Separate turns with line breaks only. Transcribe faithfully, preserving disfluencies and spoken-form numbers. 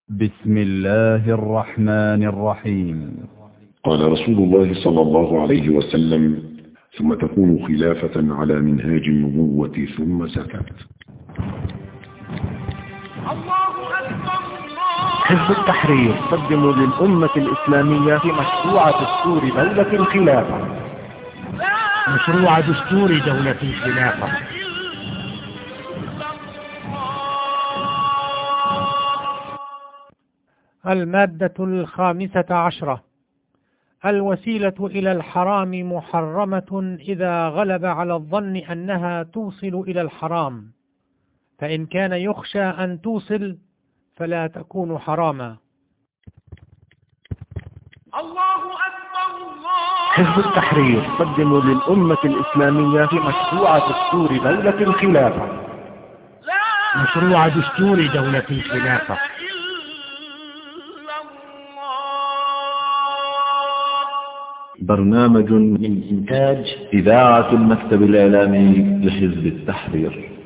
بسم الله الرحمن الرحيم.
قال رسول الله صلى الله عليه وسلم: ثم تكون خلافة على منهاج النبوة ثم سكت.
حزب التحرير يقدم للأمة الإسلامية في مشروع دستور دولة الخلافة.
مشروع دستور دولة الخلافة
المادة الخامسة عشرة: الوسيلة إلى الحرام محرمة إذا غلب على الظن أنها توصل إلى الحرام، فإن كان يخشى أن توصل فلا تكون حراما.
الله أكبر الله.
حزب التحرير يقدم للأمة الإسلامية في مشروع دستور دولة الخلافة.
مشروع دستور دولة الخلافة
برنامج من إنتاج إذاعة المكتب الإعلامي لحزب التحرير.